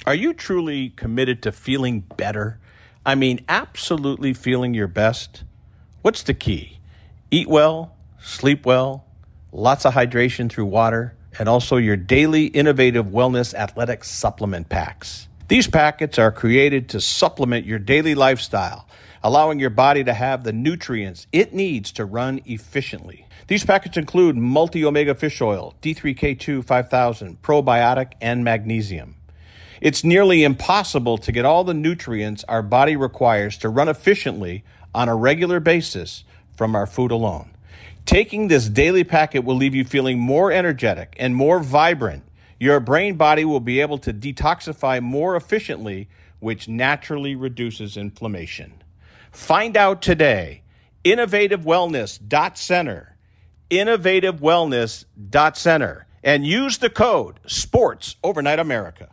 Are you truly committed to feeling better? I mean, absolutely feeling your best? What's the key? Eat well, sleep well, lots of hydration through water, and also your daily innovative wellness athletic supplement packs. These packets are created to supplement your daily lifestyle, allowing your body to have the nutrients it needs to run efficiently. These packets include multi-omega fish oil, D3K2 5000, probiotic, and magnesium. It's nearly impossible to get all the nutrients our body requires to run efficiently on a regular basis from our food alone. Taking this daily packet will leave you feeling more energetic and more vibrant. Your brain body will be able to detoxify more efficiently, which naturally reduces inflammation. Find out today. InnovativeWellness.Center. InnovativeWellness.Center. And use the code SPORTS Overnight America.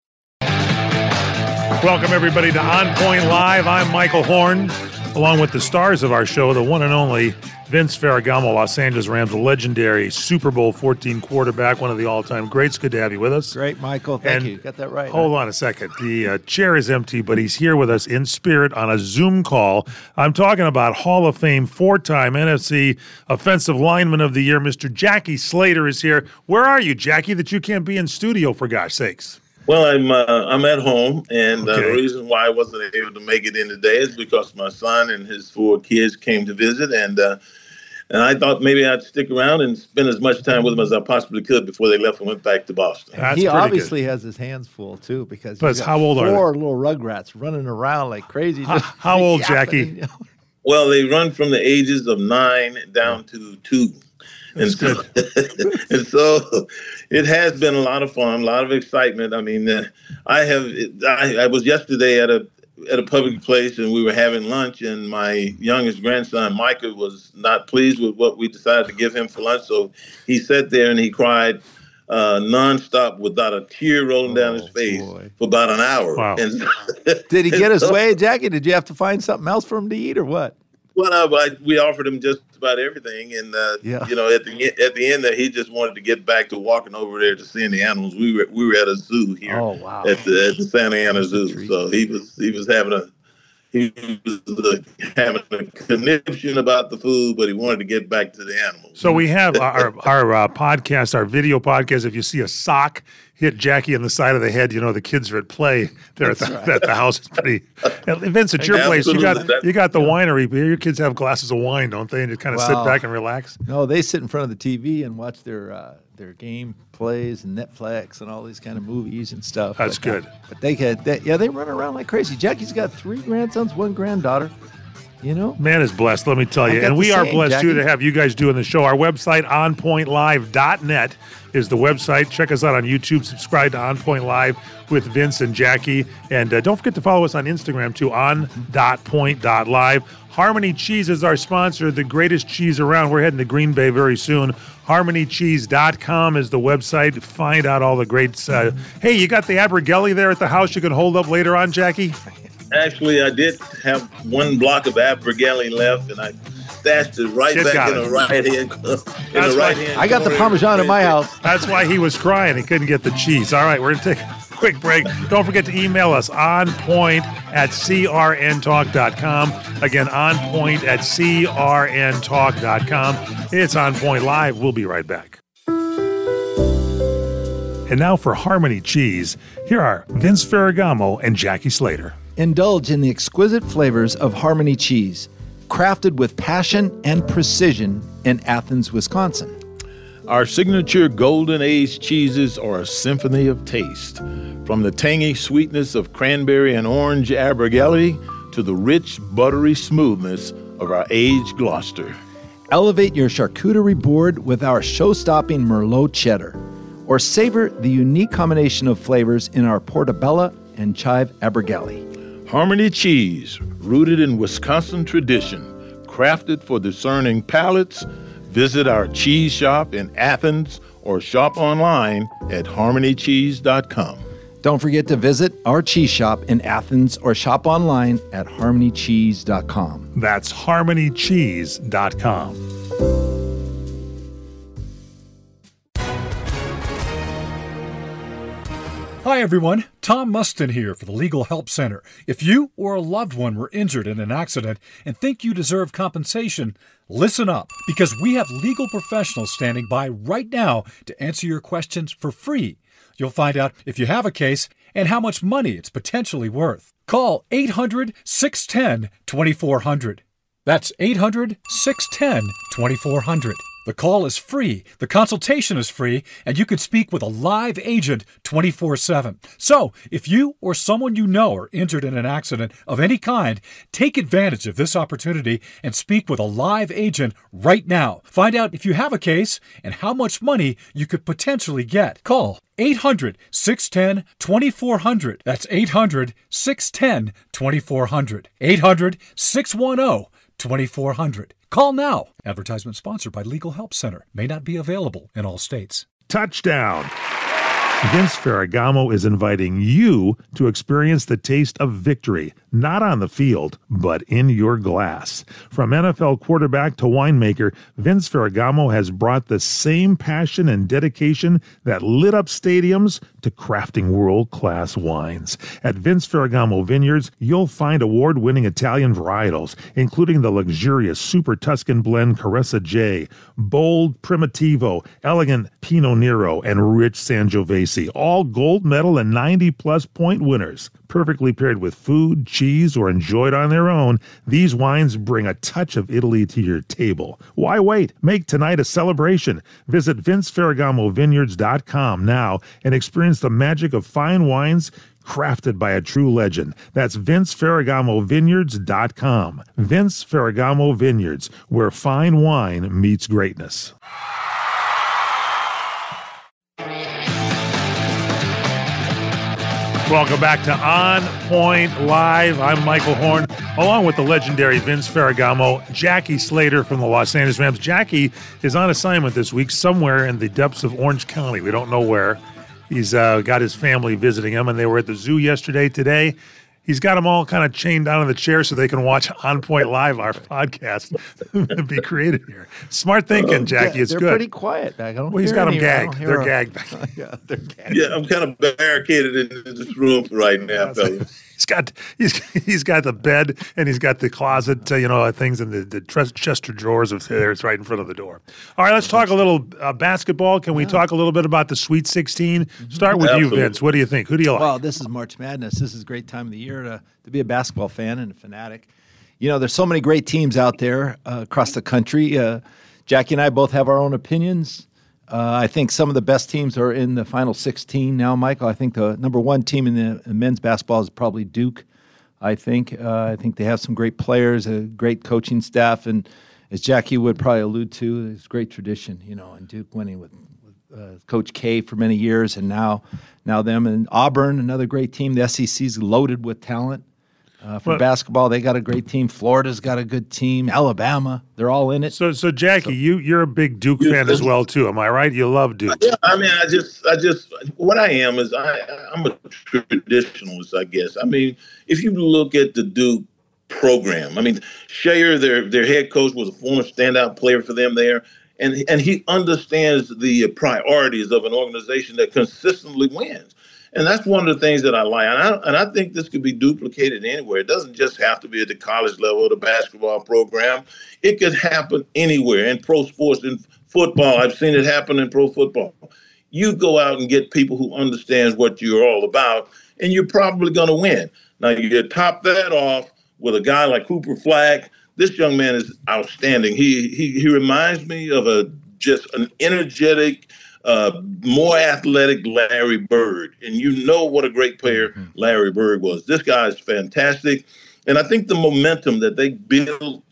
Welcome, everybody, to On Point Live. I'm Michael Horn, along with the stars of our show, the one and only Vince Ferragamo, Los Angeles Rams, a legendary Super Bowl 14 quarterback, one of the all-time greats. Good to have you with us. Great, Michael. Thank you. Got that right. Hold on a second. The chair is empty, but he's here with us in spirit on a Zoom call. I'm talking about Hall of Fame, four-time NFC Offensive Lineman of the Year, Mr. Jackie Slater is here. Where are you, Jackie, that you can't be in studio, for gosh sakes? Well, I'm at home, and the reason why I wasn't able to make it in today is because my son and his four kids came to visit, and I thought maybe I'd stick around and spend as much time with them as I possibly could before they left and went back to Boston. He obviously has his hands full, too, because he's got how old are they? Four little rugrats running around like crazy. How old, Jackie? Well, they run from the ages of 9 down to 2. And so, and so it has been a lot of fun, a lot of excitement. I mean, I was yesterday at a public place, and we were having lunch, and my youngest grandson, Micah, was not pleased with what we decided to give him for lunch. So he sat there and he cried nonstop without a tear rolling down his face for about an hour. Wow. And, did he get his way, Jackie? Did you have to find something else for him to eat or what? Well, we offered him just about everything, and you know, at the end, that he just wanted to get back to walking over there to seeing the animals. We were at a zoo here at the Santa Ana Zoo, so he was having a conniption about the food, but he wanted to get back to the animals. So we have our podcast, our video podcast. If you see a sock hit Jackie in the side of the head, you know the kids are at play there at the house. It's pretty. Vince, at your place, you got the winery. Your kids have glasses of wine, don't they? And just kind of sit back and relax. No, they sit in front of the TV and watch their game plays and Netflix and all these kind of movies and stuff. That's good. But they run around like crazy. Jackie's got 3 grandsons, 1 granddaughter. You know, man is blessed, let me tell you. And we are blessed, Jackie, too, to have you guys doing the show. Our website, onpointlive.net, is the website. Check us out on YouTube. Subscribe to On Point Live with Vince and Jackie. And don't forget to follow us on Instagram, too, on.point.live. Harmony Cheese is our sponsor, the greatest cheese around. We're heading to Green Bay very soon. HarmonyCheese.com is the website. Find out all the greats. Hey, you got the Abergelli there at the house you can hold up later on, Jackie? Actually, I did have 1 block of Abergelli left, and I stashed it right back in the right hand. I got the Parmesan in my house. That's why he was crying. He couldn't get the cheese. All right, we're going to take a quick break. Don't forget to email us, onpoint@crntalk.com. Again, onpoint@crntalk.com. It's On Point Live. We'll be right back. And now for Harmony Cheese, here are Vince Ferragamo and Jackie Slater. Indulge in the exquisite flavors of Harmony Cheese, crafted with passion and precision in Athens, Wisconsin. Our signature golden aged cheeses are a symphony of taste. From the tangy sweetness of cranberry and orange Abergelli to the rich, buttery smoothness of our aged Gloucester. Elevate your charcuterie board with our show-stopping Merlot cheddar, or savor the unique combination of flavors in our Portobello and chive Abergelli. Harmony Cheese, rooted in Wisconsin tradition, crafted for discerning palates. Visit our cheese shop in Athens or shop online at harmonycheese.com. Don't forget to visit our cheese shop in Athens or shop online at harmonycheese.com. That's harmonycheese.com. Hi, everyone. Tom Mustin here for the Legal Help Center. If you or a loved one were injured in an accident and think you deserve compensation, listen up, because we have legal professionals standing by right now to answer your questions for free. You'll find out if you have a case and how much money it's potentially worth. Call 800-610-2400. That's 800-610-2400. The call is free, the consultation is free, and you can speak with a live agent 24/7. So, if you or someone you know are injured in an accident of any kind, take advantage of this opportunity and speak with a live agent right now. Find out if you have a case and how much money you could potentially get. Call 800-610-2400. That's 800-610-2400. 800-610-2400. Call now. Advertisement sponsored by Legal Help Center. May not be available in all states. Touchdown. Vince Ferragamo is inviting you to experience the taste of victory, not on the field, but in your glass. From NFL quarterback to winemaker, Vince Ferragamo has brought the same passion and dedication that lit up stadiums to crafting world-class wines. At Vince Ferragamo Vineyards, you'll find award-winning Italian varietals, including the luxurious Super Tuscan blend Caressa J, bold Primitivo, elegant Pinot Nero, and rich Sangiovese, all gold medal and 90-plus point winners. Perfectly paired with food, cheese, or enjoyed on their own, these wines bring a touch of Italy to your table. Why wait? Make tonight a celebration. Visit VinceFerragamoVineyards.com now and experience the magic of fine wines crafted by a true legend. That's VinceFerragamoVineyards.com. Vince Ferragamo Vineyards, where fine wine meets greatness. Welcome back to On Point Live. I'm Michael Horn, along with the legendary Vince Ferragamo, Jackie Slater from the Los Angeles Rams. Jackie is on assignment this week somewhere in the depths of Orange County. We don't know where. He's got his family visiting him, and they were at the zoo yesterday. Today, he's got them all kind of chained down in the chair so they can watch On Point Live, our podcast. Be creative here. Smart thinking, Jackie. It's they're good. They're pretty quiet back. Well, he's got them gagged. They're gagged. Yeah, they're gagged. Yeah, I'm kind of barricaded in this room right now, fellas. He's got the bed and he's got the closet, things in the chest of drawers of there. It's right in front of the door. All right, let's talk a little basketball. Can we talk a little bit about the Sweet 16? Start with you, Vince. What do you think? Who do you like? Well, this is March Madness. This is a great time of the year to be a basketball fan and a fanatic. You know, there's so many great teams out there across the country. Jackie and I both have our own opinions. I think some of the best teams are in the final 16 now, Michael. I think the number one team in the men's basketball is probably Duke. I think they have some great players, a great coaching staff, and as Jackie would probably allude to, it's great tradition, and Duke winning with Coach K for many years, and now them. And Auburn, another great team. The SEC's loaded with talent. For basketball, they got a great team. Florida's got a good team. Alabama, they're all in it. So Jackie, you're a big Duke fan as well too. Am I right? You love Duke. Yeah, I mean, I just what I am is I'm a traditionalist, I guess. I mean, if you look at the Duke program, I mean, Scheyer, their head coach, was a former standout player for them there, and he understands the priorities of an organization that consistently wins. And that's one of the things that I like. And I think this could be duplicated anywhere. It doesn't just have to be at the college level, the basketball program. It could happen anywhere in pro sports, in football. I've seen it happen in pro football. You go out and get people who understand what you're all about, and you're probably going to win. Now, you top that off with a guy like Cooper Flagg. This young man is outstanding. He reminds me of just an energetic, more athletic Larry Bird. And you know what a great player Larry Bird was. This guy is fantastic. And I think the momentum that they built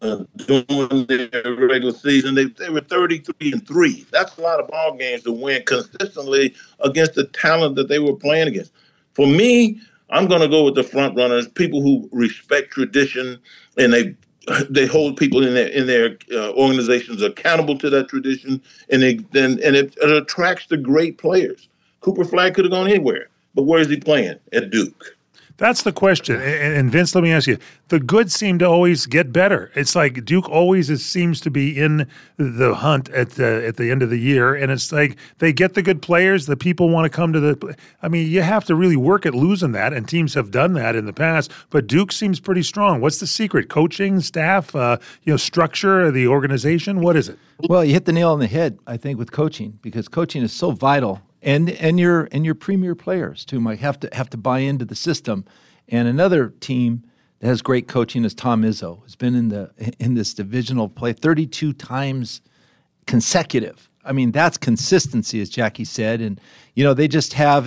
during their regular season, they were 33-3. That's a lot of ball games to win consistently against the talent that they were playing against. For me, I'm going to go with the front runners, people who respect tradition, and they hold people in their organizations accountable to that tradition, and it attracts the great players. Cooper Flagg could have gone anywhere, but where is he playing? At Duke. That's the question. And Vince, let me ask you, the good seem to always get better. It's like Duke always seems to be in the hunt at the end of the year, and it's like they get the good players, the people want to come to the – I mean, you have to really work at losing that, and teams have done that in the past, but Duke seems pretty strong. What's the secret? Coaching, staff, structure, the organization? What is it? Well, you hit the nail on the head, I think, with coaching, because coaching is so vital. And your premier players too might have to buy into the system. And another team that has great coaching is Tom Izzo, who's been in this divisional play 32 times consecutive. I mean, that's consistency, as Jackie said. And they just have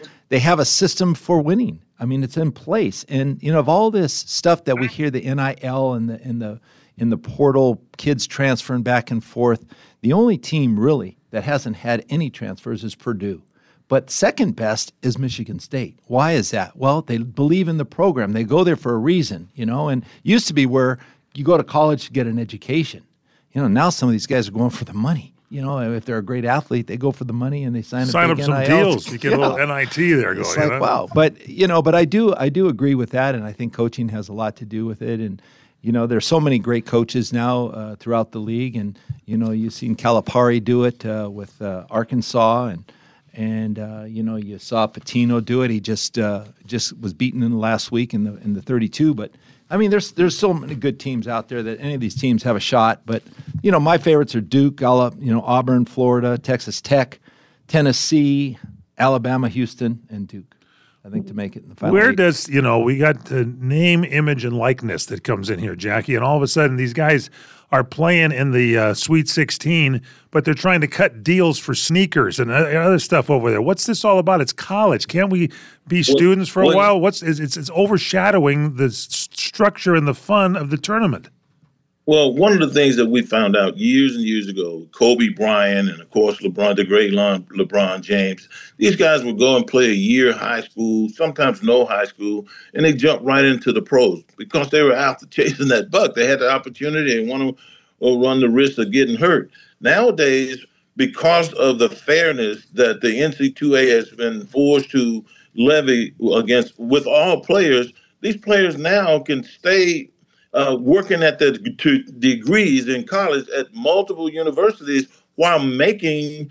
a system for winning. I mean, it's in place. And of all this stuff that we hear, the NIL and the portal, kids transferring back and forth, the only team really that hasn't had any transfers is Purdue. But second best is Michigan State. Why is that? Well, they believe in the program. They go there for a reason, and used to be where you go to college to get an education. Now some of these guys are going for the money. If they're a great athlete, they go for the money and they sign up some NIL deals. You get a little NIT there going. It's like, wow. But I do agree with that, and I think coaching has a lot to do with it. And there's so many great coaches now throughout the league, and you've seen Calipari do it with Arkansas, and you saw Patino do it. He just was beaten in the last week in the 32. But I mean, there's so many good teams out there that any of these teams have a shot. But my favorites are Duke, Auburn, Florida, Texas Tech, Tennessee, Alabama, Houston, and Duke. I think to make it in the final. Where does, we got the name, image, and likeness that comes in here, Jackie, and all of a sudden these guys are playing in the Sweet 16, but they're trying to cut deals for sneakers and other stuff over there. What's this all about? It's college. Can't we be students for a while? It's overshadowing the structure and the fun of the tournament. Well, one of the things that we found out years and years ago, Kobe Bryant and, of course, LeBron, the great LeBron James, these guys would go and play a year high school, sometimes no high school, and they jumped right into the pros because they were after chasing that buck. They had the opportunity and want to run the risk of getting hurt. Nowadays, because of the fairness that the NCAA has been forced to levy with all players, these players now can stay working at the degrees in college at multiple universities while making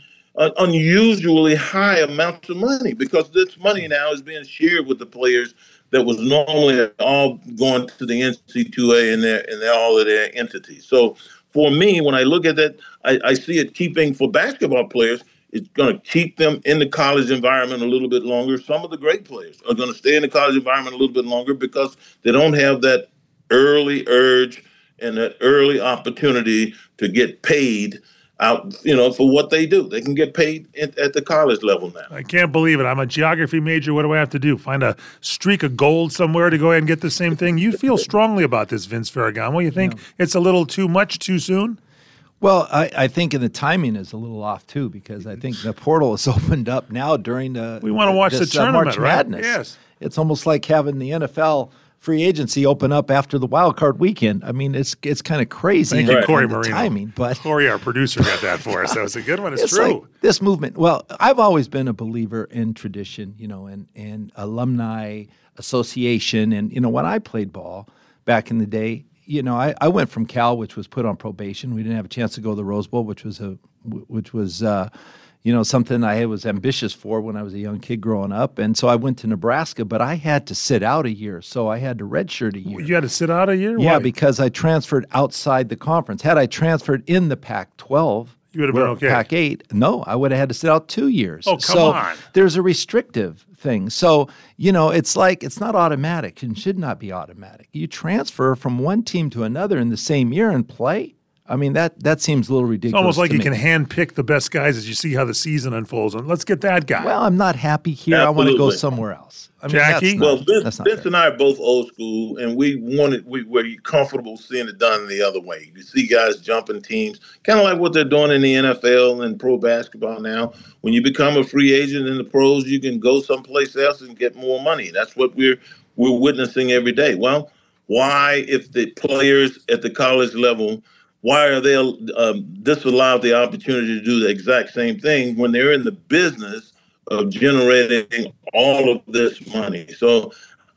unusually high amounts of money, because this money now is being shared with the players that was normally all going to the NCAA and all of their entities. So for me, when I look at that, I see it keeping, for basketball players, it's going to keep them in the college environment a little bit longer. Some of the great players are going to stay in the college environment a little bit longer because they don't have that early urge and that early opportunity to get paid out, for what they do. They can get paid at the college level now. I can't believe it. I'm a geography major. What do I have to do? Find a streak of gold somewhere to go ahead and get the same thing? You feel strongly about this, Vince Ferragamo. You think it's a little too much too soon? Well, I think the timing is a little off, too, because I think the portal is opened up now during we want to watch the tournament, March right? Madness. Yes. It's almost like having the NFL free agency open up after the wild card weekend. I mean, it's kind of crazy. Thank you, Corey Marino. Timing, but Corey, our producer, got that for us. That was a good one. It's true. Like this movement. Well, I've always been a believer in tradition, and alumni association. And when I played ball back in the day, I went from Cal, which was put on probation. We didn't have a chance to go to the Rose Bowl, which was something I was ambitious for when I was a young kid growing up. And so I went to Nebraska, but I had to sit out a year. So I had to redshirt a year. You had to sit out a year? Yeah, Why? because I transferred outside the conference. Had I transferred in the Pac-12, you would have been okay. Pac-8, no, I would have had to sit out 2 years. Oh, come on. There's a restrictive thing. So, it's like it's not automatic and should not be automatic. You transfer from one team to another in the same year and play. I mean, that seems a little ridiculous. It's almost like to you me. can handpick the best guys as you see how the season unfolds. And let's get that guy. Well, I'm not happy here. Absolutely. I want to go somewhere else. I mean, Jackie? Vince and I are both old school, and we were comfortable seeing it done the other way. You see guys jumping teams, kind of like what they're doing in the NFL and pro basketball now. When you become a free agent in the pros, you can go someplace else and get more money. That's what we're witnessing every day. Well, why, if the players at the college level, why are they disallowed the opportunity to do the exact same thing when they're in the business of generating all of this money? So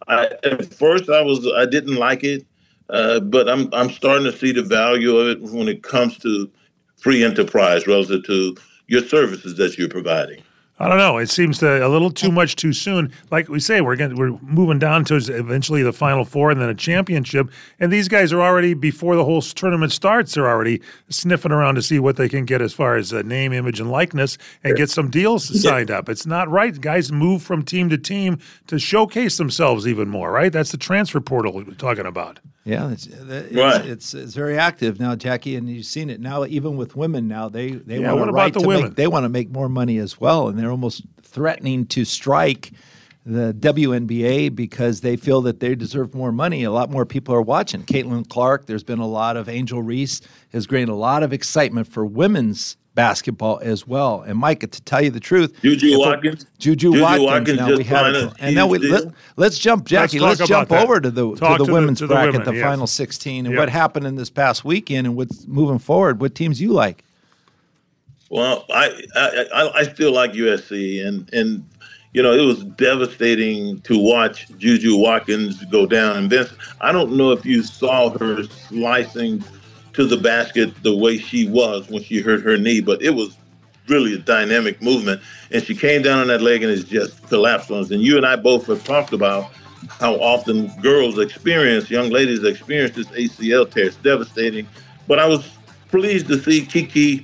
At first I didn't like it, but I'm starting to see the value of it when it comes to free enterprise relative to your services that you're providing. I don't know. It seems a little too much too soon. Like we say, we're moving down to eventually the Final Four and then a championship. And these guys are already, before the whole tournament starts, they're already sniffing around to see what they can get as far as name, image, and likeness and get some deals signed up. It's not right. Guys move from team to team to showcase themselves even more, right? That's the transfer portal we're talking about. Yeah, it's very active now, Jackie, and you've seen it now. Even with women now, they want to make more money as well, and they're almost threatening to strike the WNBA because they feel that they deserve more money. A lot more people are watching. Caitlin Clark, there's been a lot of Angel Reese has gained a lot of excitement for women's basketball as well. And Mike, to tell you the truth, Juju Watkins. Now we have, and now let's jump, Jackie. Let's jump over to the women's bracket, the Final 16, and what happened in this past weekend, and what's moving forward. What teams you like? Well, I still like USC, and you know, it was devastating to watch Juju Watkins go down. And Vince, I don't know if you saw her slicing to the basket the way she was when she hurt her knee, but it was really a dynamic movement. And she came down on that leg and it's just collapsed on us. And you and I both have talked about how often young ladies experience this ACL tear. It's devastating. But I was pleased to see Kiki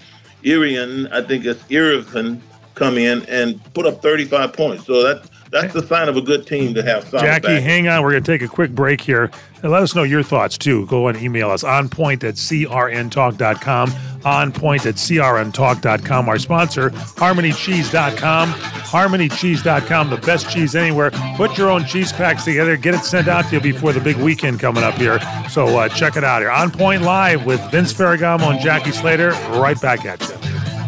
Irivan come in and put up 35 points. So that's the sign of a good team to have. Jackie, hang on. We're going to take a quick break here. And let us know your thoughts, too. Go and email us, onpoint@crntalk.com, onpoint@crntalk.com. Our sponsor, HarmonyCheese.com. HarmonyCheese.com, the best cheese anywhere. Put your own cheese packs together. Get it sent out to you before the big weekend coming up here. So check it out here. On Point Live with Vince Ferragamo and Jackie Slater. Right back at you.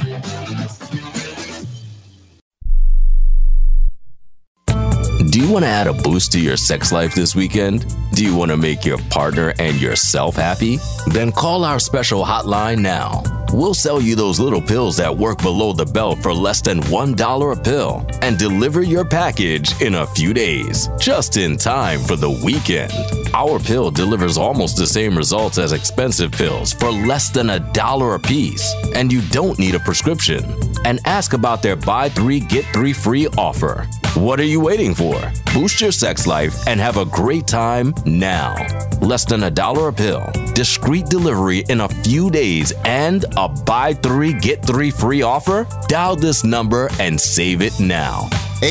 Do you want to add a boost to your sex life this weekend? Do you want to make your partner and yourself happy? Then call our special hotline now. We'll sell you those little pills that work below the belt for less than $1 a pill and deliver your package in a few days, just in time for the weekend. Our pill delivers almost the same results as expensive pills for less than $1 a piece, and you don't need a prescription. And ask about their buy 3, get 3 free offer. What are you waiting for? Boost your sex life and have a great time now. Less than $1 a pill, discreet delivery in a few days, and a buy 3, get 3 free offer? Dial this number and save it now.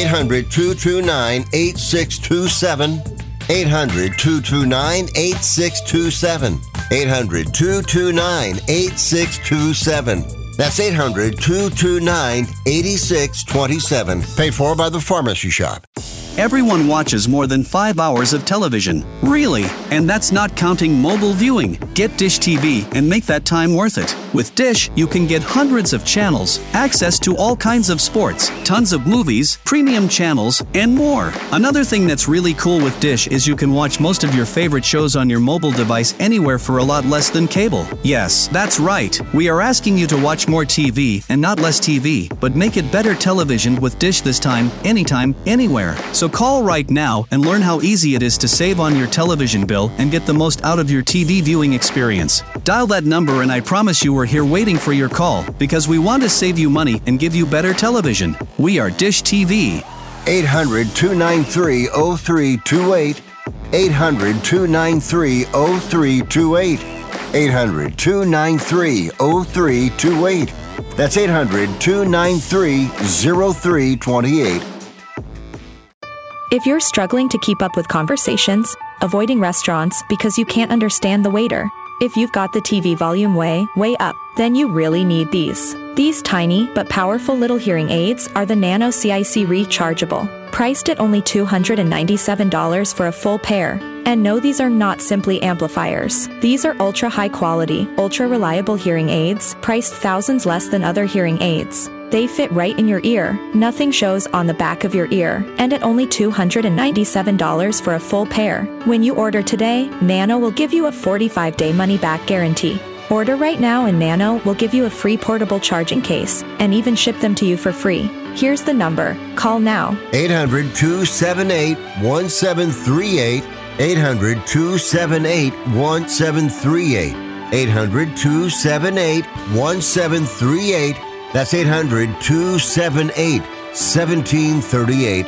800-229-8627. 800-229-8627. 800-229-8627. That's 800-229-8627. Paid for by the Pharmacy Shop. Everyone watches more than 5 hours of television. Really? And that's not counting mobile viewing. Get Dish TV and make that time worth it. With Dish, you can get hundreds of channels, access to all kinds of sports, tons of movies, premium channels, and more. Another thing that's really cool with Dish is you can watch most of your favorite shows on your mobile device anywhere for a lot less than cable. Yes, that's right. We are asking you to watch more TV and not less TV, but make it better television with Dish this time, anytime, anywhere. So call right now and learn how easy it is to save on your television bill and get the most out of your TV viewing experience. Dial that number and I promise you we're here waiting for your call because we want to save you money and give you better television. We are Dish TV. 800-293-0328. 800-293-0328. 800-293-0328. That's 800-293-0328. If you're struggling to keep up with conversations, avoiding restaurants because you can't understand the waiter, if you've got the TV volume way up, then you really need these. These tiny but powerful little hearing aids are the Nano CIC Rechargeable, priced at only $297 for a full pair. And no, these are not simply amplifiers. These are ultra high quality, ultra reliable hearing aids, priced thousands less than other hearing aids. They fit right in your ear, nothing shows on the back of your ear, and at only $297 for a full pair. When you order today, Nano will give you a 45-day money-back guarantee. Order right now and Nano will give you a free portable charging case and even ship them to you for free. Here's the number. Call now. 800-278-1738. 800-278-1738. 800-278-1738. That's 800-278-1738.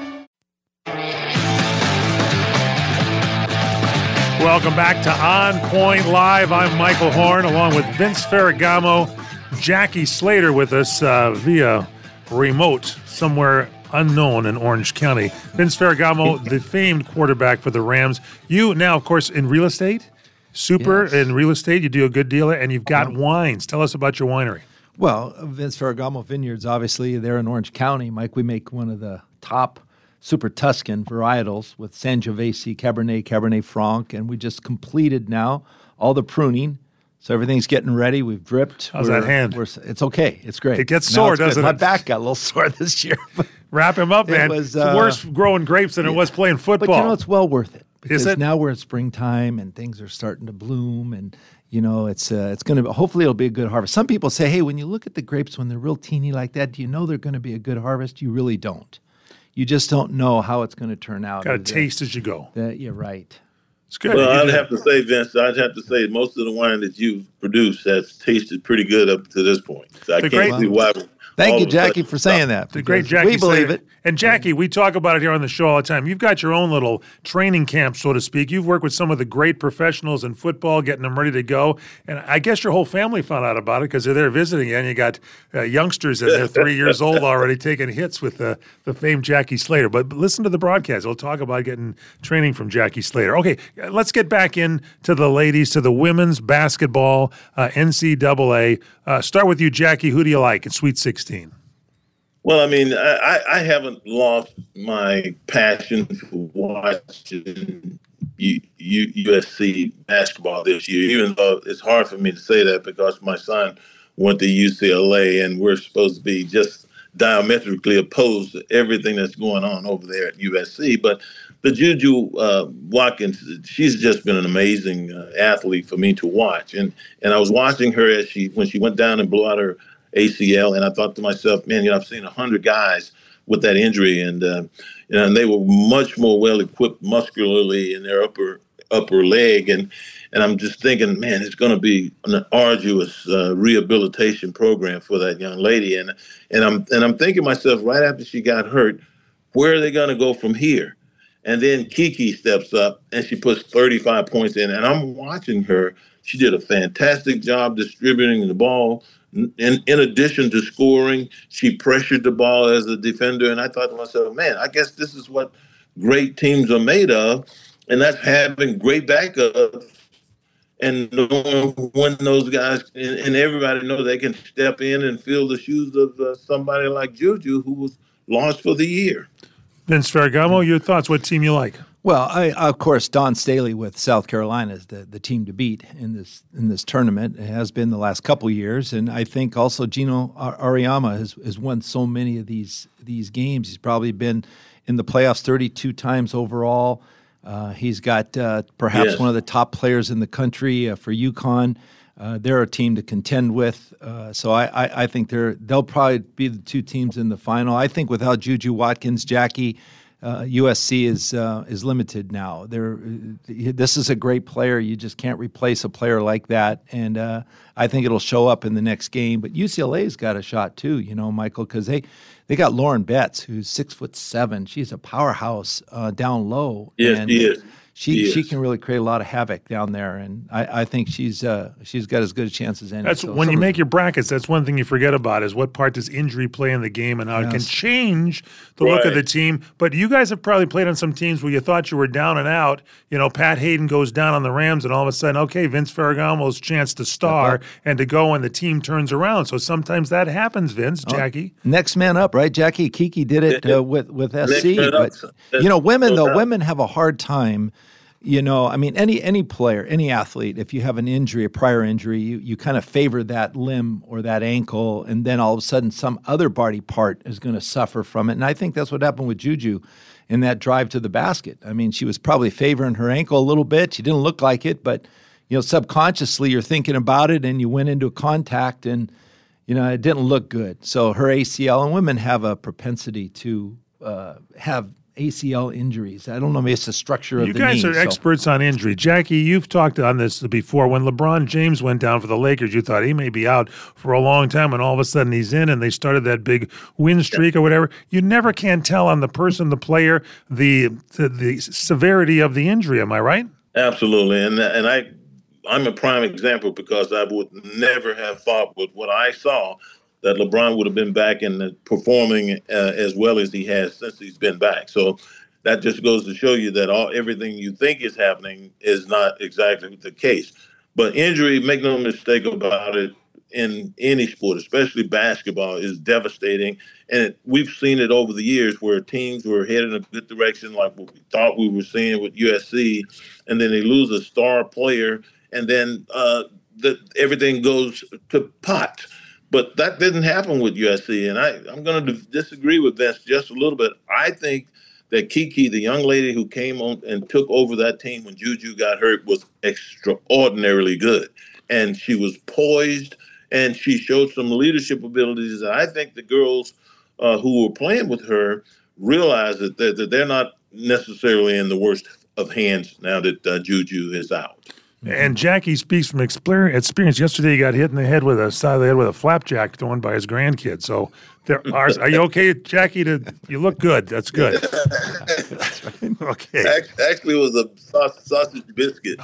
Welcome back to On Point Live. I'm Michael Horn, along with Vince Ferragamo, Jackie Slater with us via remote somewhere unknown in Orange County. Vince Ferragamo, the famed quarterback for the Rams. You now, of course, in real estate, in real estate, you do a good deal, and you've got wines. Tell us about your winery. Well, Vince Ferragamo Vineyards, obviously, they're in Orange County. Mike, we make one of the top Super Tuscan varietals with Sangiovese, Cabernet Franc, and we just completed now all the pruning. So everything's getting ready. We've dripped. How's that hand? It's okay. It's great. It gets sore, doesn't it? My back got a little sore this year. Wrap him up, man. It's worse growing grapes than it was playing football. But it's well worth it. Because Is it? Now we're in springtime and things are starting to bloom, and it's going to. Hopefully, it'll be a good harvest. Some people say, "Hey, when you look at the grapes when they're real teeny like that, do you know they're going to be a good harvest?" You really don't. You just don't know how it's going to turn out. Got to taste as you go. You're right. It's good. Well, I'd have to say, Vince, most of the wine that you've produced has tasted pretty good up to this point. So I can't see why. Thank you, Jackie, for saying that. The great Jackie. We believe it. And Jackie, we talk about it here on the show all the time. You've got your own little training camp, so to speak. You've worked with some of the great professionals in football, getting them ready to go. And I guess your whole family found out about it because they're there visiting you, and you got youngsters in there, 3 years old already, taking hits with the famed Jackie Slater. But listen to the broadcast. We'll talk about getting training from Jackie Slater. Okay, let's get back into the ladies, to the women's basketball NCAA. Start with you, Jackie. Who do you like in Sweet 16? Well, I mean, I haven't lost my passion for watching USC basketball this year, even though it's hard for me to say that because my son went to UCLA and we're supposed to be just diametrically opposed to everything that's going on over there at USC. But the Juju Watkins, she's just been an amazing athlete for me to watch. And I was watching her when she went down and blew out her ACL, and I thought to myself, man, I've seen 100 guys with that injury, and they were much more well equipped muscularly in their upper leg, and I'm just thinking, man, it's going to be an arduous rehabilitation program for that young lady, and I'm thinking to myself, right after she got hurt, where are they going to go from here? And then Kiki steps up and she puts 35 points in, and I'm watching her. She did a fantastic job distributing the ball. In addition to scoring, she pressured the ball as a defender. And I thought to myself, man, I guess this is what great teams are made of. And that's having great backups and knowing when those guys and everybody knows they can step in and fill the shoes of somebody like Juju, who was lost for the year. Vince Ferragamo, your thoughts? What team you like? Well, of course, Don Staley with South Carolina is the team to beat in this tournament. It has been the last couple years, and I think also Gino Auriemma has won so many of these games. He's probably been in the playoffs 32 times overall. He's got perhaps one of the top players in the country for UConn. They're a team to contend with, so I think they'll probably be the two teams in the final. I think without Juju Watkins, Jackie, USC is limited now. This is a great player. You just can't replace a player like that, and I think it'll show up in the next game. But UCLA's got a shot too, Michael, because they got Lauren Betts, who's 6'7". She's a powerhouse down low. Yes, and she is. She can really create a lot of havoc down there, and I think she's got as good a chance as any. That's when you make your brackets. That's one thing you forget about is what part does injury play in the game and how it can change the look of the team. But you guys have probably played on some teams where you thought you were down and out. Pat Hayden goes down on the Rams, and all of a sudden, okay, Vince Ferragamo's chance to star and to go, and the team turns around. So sometimes that happens, Vince. Jackie, next man up, right? Jackie Kiki did it with SC, but women have a hard time. Any player, any athlete, if you have an injury, a prior injury, you kind of favor that limb or that ankle, and then all of a sudden some other body part is going to suffer from it. And I think that's what happened with Juju in that drive to the basket. I mean, she was probably favoring her ankle a little bit. She didn't look like it, but, subconsciously you're thinking about it and you went into a contact and, it didn't look good. So her ACL, and women have a propensity to have ACL injuries. I don't know, maybe it's the structure of the knee. You guys are experts on injury. Jackie, you've talked on this before. When LeBron James went down for the Lakers, you thought he may be out for a long time, and all of a sudden he's in, and they started that big win streak or whatever. You never can tell on the person, the player, the severity of the injury. Am I right? Absolutely, and I'm a prime example because I would never have thought with what I saw that LeBron would have been back and performing as well as he has since he's been back. So that just goes to show you that everything you think is happening is not exactly the case. But injury, make no mistake about it, in any sport, especially basketball, is devastating. And we've seen it over the years where teams were headed in a good direction, like what we thought we were seeing with USC, and then they lose a star player, and then everything goes to pot. But that didn't happen with USC, and I'm going to disagree with Vince just a little bit. I think that Kiki, the young lady who came on and took over that team when Juju got hurt, was extraordinarily good. And she was poised, and she showed some leadership abilities. And I think the girls who were playing with her realize that they're not necessarily in the worst of hands now that Juju is out. And Jackie speaks from experience. Yesterday, he got hit in the head with a flapjack thrown by his grandkid. So, are you okay, Jackie? You look good. That's good. Okay. Actually, it was a sausage biscuit.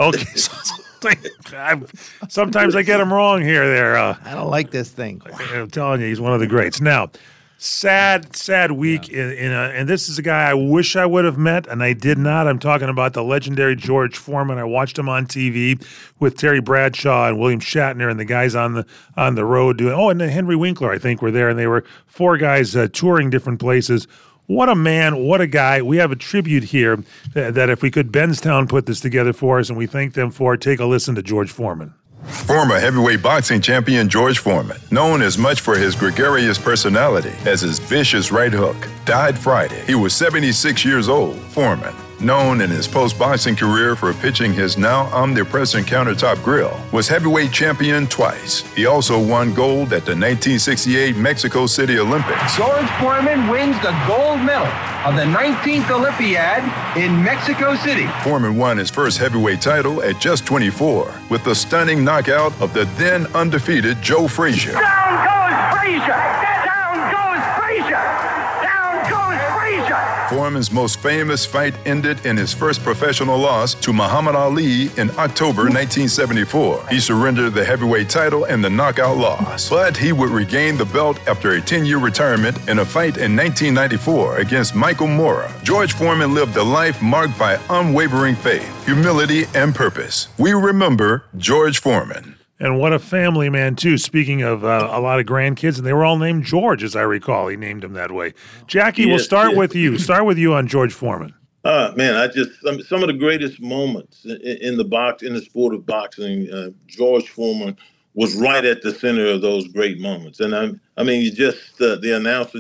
Okay. Sometimes I get him wrong here. I don't like this thing. I'm telling you, he's one of the greats. Now, sad week. And this is a guy I wish I would have met, and I did not. I'm talking about the legendary George Foreman. I watched him on TV with Terry Bradshaw and William Shatner and the guys on the road doing. Oh, and then Henry Winkler, I think, were there, and they were four guys touring different places. What a man, what a guy. We have a tribute here that if we could, Benstown put this together for us, and we thank them for it. Take a listen to George Foreman. Former heavyweight boxing champion George Foreman, known as much for his gregarious personality as his vicious right hook, died Friday. He was 76 years old. Foreman, known in his post-boxing career for pitching his now omnipresent countertop grill, was heavyweight champion twice. He also won gold at the 1968 Mexico City Olympics. George Foreman wins the gold medal of the 19th Olympiad in Mexico City. Foreman won his first heavyweight title at just 24 with the stunning knockout of the then undefeated Joe Frazier. Down goes Frazier! Down goes Frazier! Foreman's most famous fight ended in his first professional loss to Muhammad Ali in October 1974. He surrendered the heavyweight title in the knockout loss, but he would regain the belt after a 10-year retirement in a fight in 1994 against Michael Mora. George Foreman lived a life marked by unwavering faith, humility, and purpose. We remember George Foreman. And what a family man, too. Speaking of a lot of grandkids, and they were all named George, as I recall. He named him that way. Jackie, we'll start with you. Start with you on George Foreman. Man, some of the greatest moments in the sport of boxing, George Foreman was right at the center of those great moments. And the announcer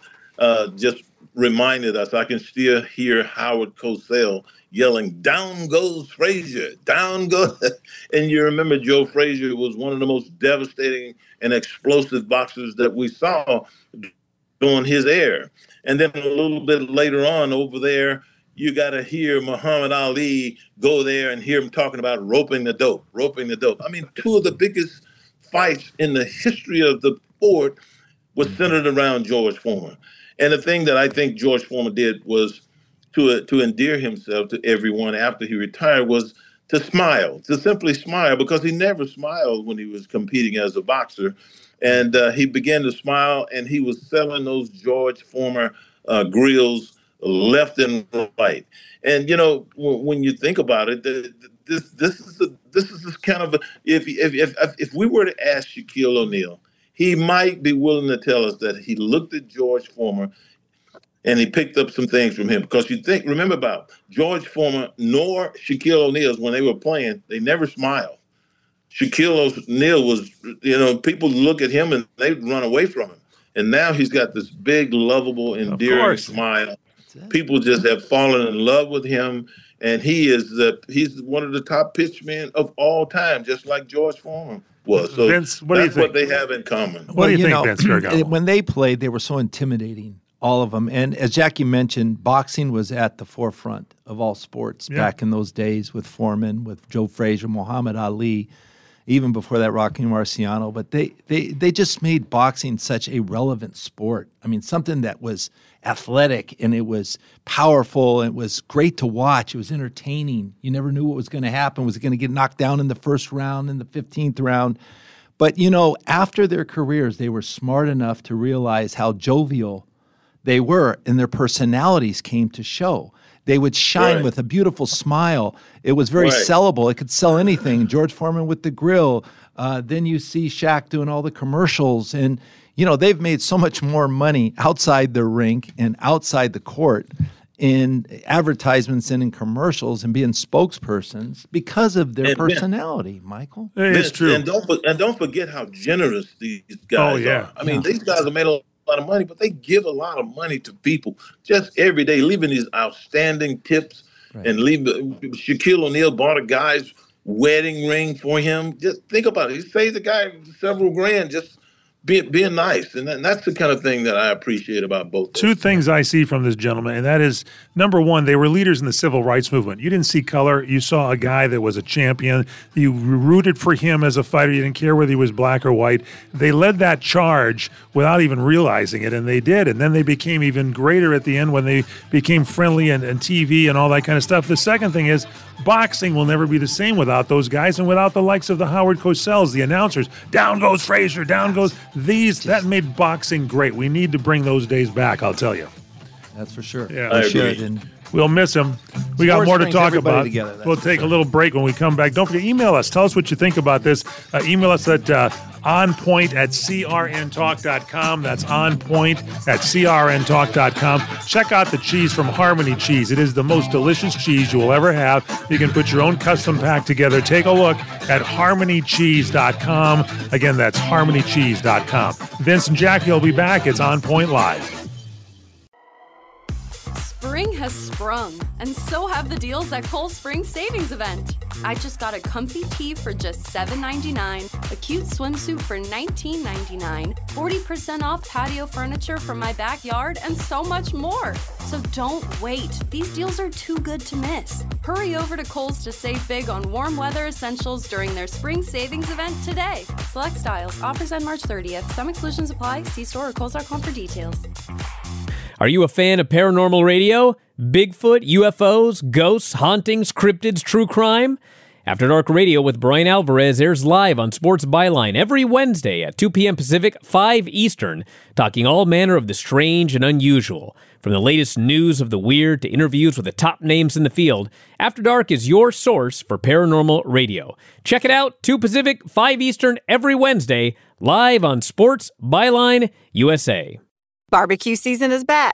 just reminded us. I can still hear Howard Cosell yelling, "Down goes Frazier, down goes." And you remember Joe Frazier was one of the most devastating and explosive boxers that we saw during his era. And then a little bit later on over there, you got to hear Muhammad Ali go there and hear him talking about roping the dope. I mean, two of the biggest fights in the history of the sport was centered around George Foreman. And the thing that I think George Foreman did was to endear himself to everyone after he retired was to smile, to simply smile, because he never smiled when he was competing as a boxer. And he began to smile, and he was selling those George Foreman grills left and right. And, when you think about it, this is kind of if we were to ask Shaquille O'Neal, he might be willing to tell us that he looked at George Foreman and he picked up some things from him. Because remember about George Foreman nor Shaquille O'Neal, when they were playing, they never smiled. Shaquille O'Neal was, people look at him and they'd run away from him. And now he's got this big, lovable, endearing smile. People just have fallen in love with him, and he's one of the top pitchmen of all time, just like George Foreman was. So Vince, what do you think? What they have in common. What do you think, Vince Ferragamo? When they played, they were so intimidating, all of them. And as Jackie mentioned, boxing was at the forefront of all sports back in those days with Foreman, with Joe Frazier, Muhammad Ali, even before that, Rocky Marciano. But they just made boxing such a relevant sport. I mean, something that was athletic, and it was powerful, and it was great to watch. It was entertaining. You never knew what was going to happen. Was it going to get knocked down in the first round, in the 15th round? But, after their careers, they were smart enough to realize how jovial they were, and their personalities came to show. They would shine with a beautiful smile. It was very sellable. It could sell anything. George Foreman with the grill. Then you see Shaq doing all the commercials. And, they've made so much more money outside the rink and outside the court in advertisements and in commercials and being spokespersons because of their personality, Michael. It's true. And don't forget how generous these guys are. I mean, these guys have made a lot of money, but they give a lot of money to people just every day, leaving these outstanding tips and Shaquille O'Neal bought a guy's wedding ring for him. Just think about it. He saved the guy several grand just being nice. And that's the kind of thing that I appreciate about both. Two things I see from this gentleman, and that is, number one, they were leaders in the civil rights movement. You didn't see color. You saw a guy that was a champion. You rooted for him as a fighter. You didn't care whether he was black or white. They led that charge without even realizing it, and they did. And then they became even greater at the end when they became friendly and TV and all that kind of stuff. The second thing is, boxing will never be the same without those guys and without the likes of the Howard Cosell, the announcers. Down goes Frazier, down goes that made boxing great. We need to bring those days back, I'll tell you. That's for sure. Yeah, I agree. And we'll miss him. We got more to talk about. We'll take a little break when we come back. Don't forget, email us. Tell us what you think about this. Email us at onpoint@crntalk.com. That's onpoint@crntalk.com. Check out the cheese from Harmony Cheese. It is the most delicious cheese you will ever have. You can put your own custom pack together. Take a look at harmonycheese.com. Again, that's harmonycheese.com. Vince and Jackie will be back. It's On Point Live. Spring has sprung, and so have the deals at Kohl's Spring Savings Event. I just got a comfy tee for just $7.99, a cute swimsuit for $19.99, 40% off patio furniture for my backyard, and so much more. So don't wait. These deals are too good to miss. Hurry over to Kohl's to save big on warm weather essentials during their Spring Savings Event today. Select styles. Offers end March 30th. Some exclusions apply. See store or kohls.com for details. Are you a fan of paranormal radio? Bigfoot, UFOs, ghosts, hauntings, cryptids, true crime? After Dark Radio with Brian Alvarez airs live on Sports Byline every Wednesday at 2 p.m. Pacific, 5 Eastern, talking all manner of the strange and unusual. From the latest news of the weird to interviews with the top names in the field, After Dark is your source for paranormal radio. Check it out, 2 Pacific, 5 Eastern, every Wednesday, live on Sports Byline USA. Barbecue season is back.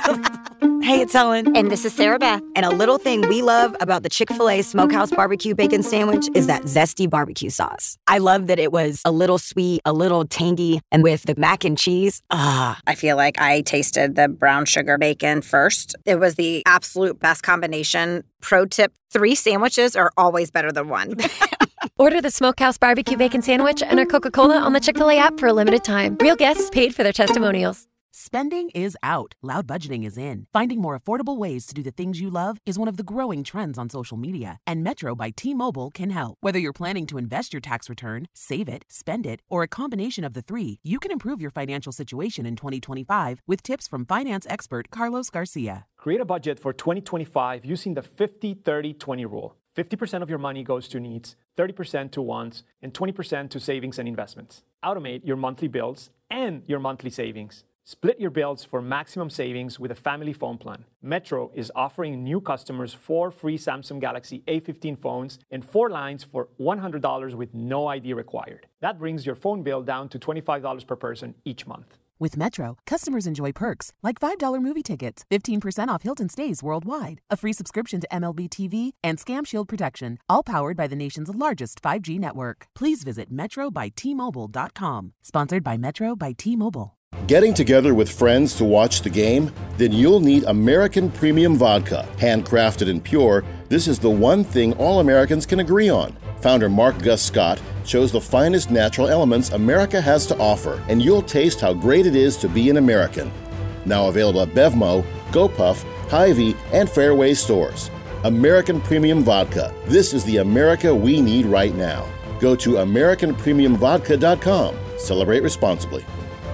Hey, it's Ellen. And this is Sarah Beth. And a little thing we love about the Chick-fil-A Smokehouse Barbecue Bacon Sandwich is that zesty barbecue sauce. I love that it was a little sweet, a little tangy, and with the mac and cheese, I feel like I tasted the brown sugar bacon first. It was the absolute best combination. Pro tip, 3 sandwiches are always better than 1. Order the Smokehouse Barbecue Bacon Sandwich and a Coca-Cola on the Chick-fil-A app for a limited time. Real guests paid for their testimonials. Spending is out. Loud budgeting is in. Finding more affordable ways to do the things you love is one of the growing trends on social media, and Metro by T-Mobile can help. Whether you're planning to invest your tax return, save it, spend it, or a combination of the 3, you can improve your financial situation in 2025 with tips from finance expert Carlos Garcia. Create a budget for 2025 using the 50-30-20 rule. 50% of your money goes to needs, 30% to wants, and 20% to savings and investments. Automate your monthly bills and your monthly savings. Split your bills for maximum savings with a family phone plan. Metro is offering new customers 4 free Samsung Galaxy A15 phones and 4 lines for $100 with no ID required. That brings your phone bill down to $25 per person each month. With Metro, customers enjoy perks like $5 movie tickets, 15% off Hilton stays worldwide, a free subscription to MLB TV, and Scam Shield protection, all powered by the nation's largest 5G network. Please visit metrobyti.T-Mobile.com. Sponsored by Metro by T-Mobile. Getting together with friends to watch the game? Then you'll need American Premium Vodka. Handcrafted and pure, this is the one thing all Americans can agree on. Founder Mark Gus Scott chose the finest natural elements America has to offer, and you'll taste how great it is to be an American. Now available at Bevmo, GoPuff, Hy-Vee, and Fairway stores. American Premium Vodka. This is the America we need right now. Go to AmericanPremiumVodka.com. Celebrate responsibly.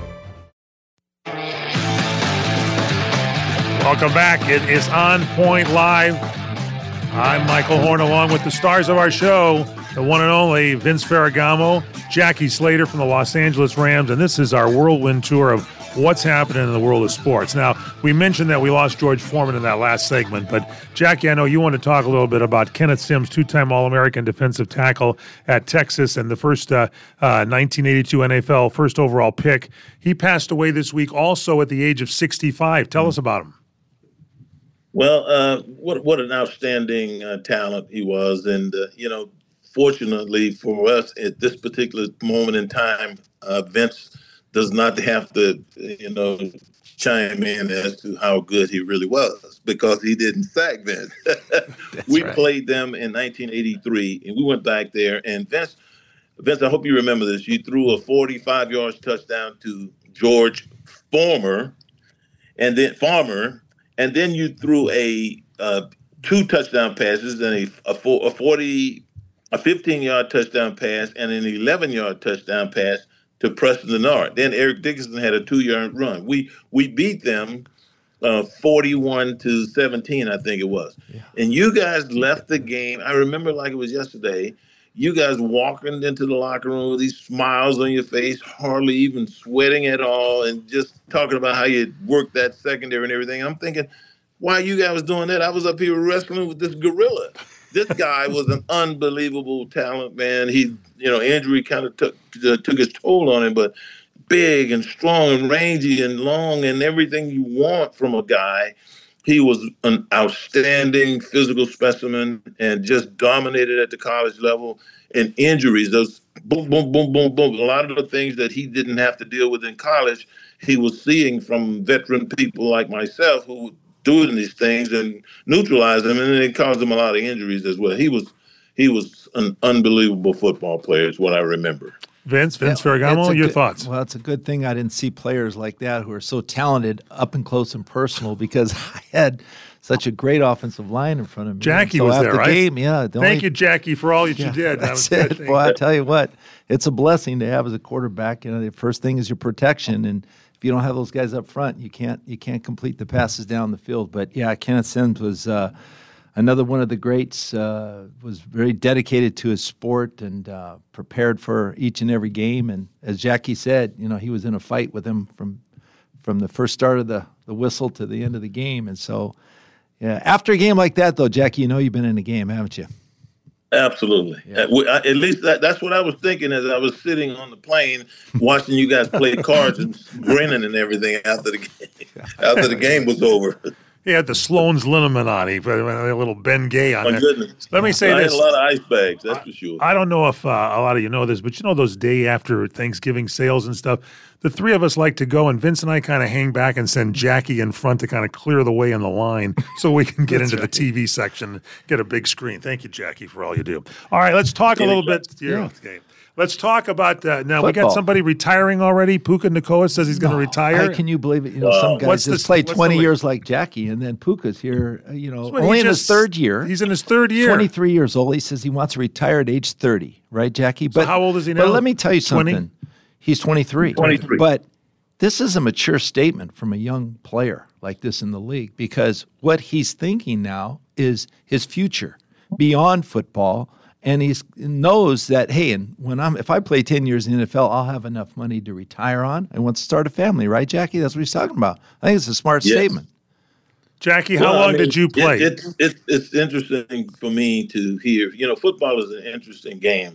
Welcome back. It is On Point Live. I'm Michael Horn, along with the stars of our show, the one and only Vince Ferragamo, Jackie Slater from the Los Angeles Rams, and this is our whirlwind tour of what's happening in the world of sports. Now, we mentioned that we lost George Foreman in that last segment, but Jackie, I know you want to talk a little bit about Kenneth Sims, two-time All-American defensive tackle at Texas and the first 1982 NFL first overall pick. He passed away this week also at the age of 65. Tell us about him. Well, what an outstanding talent he was. And, fortunately for us at this particular moment in time, Vince does not have to, chime in as to how good he really was, because he didn't sack Vince. We played them in 1983, and we went back there. And Vince, I hope you remember this. You threw a 45-yard touchdown to George Farmer, and then you threw a 2 touchdown passes and a 15-yard touchdown pass and an 11-yard touchdown pass to Preston Denard. Then Eric Dickerson had a 2-yard run. We beat them 41-17, I think it was. Yeah. And you guys left the game. I remember like it was yesterday. You guys walking into the locker room with these smiles on your face, hardly even sweating at all, and just talking about how you worked that secondary and everything. I'm thinking, why you guys doing that? I was up here wrestling with this gorilla. This guy was an unbelievable talent, man. He, injury kind of took his toll on him, but big and strong and rangy and long and everything you want from a guy. He was an outstanding physical specimen and just dominated at the college level. And injuries, those boom, boom, boom, boom, boom. A lot of the things that he didn't have to deal with in college, he was seeing from veteran people like myself who were doing these things and neutralize them, and it caused him a lot of injuries as well. He was an unbelievable football player, is what I remember. Vince Ferragamo, your thoughts? Well, it's a good thing I didn't see players like that who are so talented up and close and personal, because I had such a great offensive line in front of me. Jackie was there, right? Game, yeah. Thank you, Jackie, for all that you did. That's it. Well, I tell you what, it's a blessing to have as a quarterback. The first thing is your protection, and if you don't have those guys up front, you can't complete the passes down the field. But yeah, Kenneth Sims was another one of the greats. Was very dedicated to his sport and prepared for each and every game. And as Jackie said, he was in a fight with him from the first start of the whistle to the end of the game. And so, yeah, after a game like that, though, Jackie, you've been in a game, haven't you? Absolutely. Yeah. At least that's what I was thinking as I was sitting on the plane watching you guys play cards and grinning and everything after the game was over. He had the Sloan's liniment on. He put a little Ben Gay on there. Goodness. Let me say I this. had a lot of ice bags, that's for sure. I don't know if a lot of you know this, but those day after Thanksgiving sales and stuff, the three of us like to go, and Vince and I kind of hang back and send Jackie in front to kind of clear the way in the line so we can get into the TV section, get a big screen. Thank you, Jackie, for all you do. All right, let's talk a little bit. Okay. Let's talk about now. Football. We got somebody retiring already. Puka Nacua says he's going to retire. How can you believe it? Some guys just play 20 years like Jackie, and then Puka's here. Only in his third year. He's in his third year. 23 years old. He says he wants to retire at age 30. Right, Jackie? But how old is he now? But let me tell you something. 20? He's 23. 23. But this is a mature statement from a young player like this in the league, because what he's thinking now is his future beyond football. And he knows that, hey, and if I play 10 years in the NFL, I'll have enough money to retire on. I want to start a family, right, Jackie? That's what he's talking about. I think it's a smart statement. Jackie, how long did you play? It's interesting for me to hear. Football is an interesting game,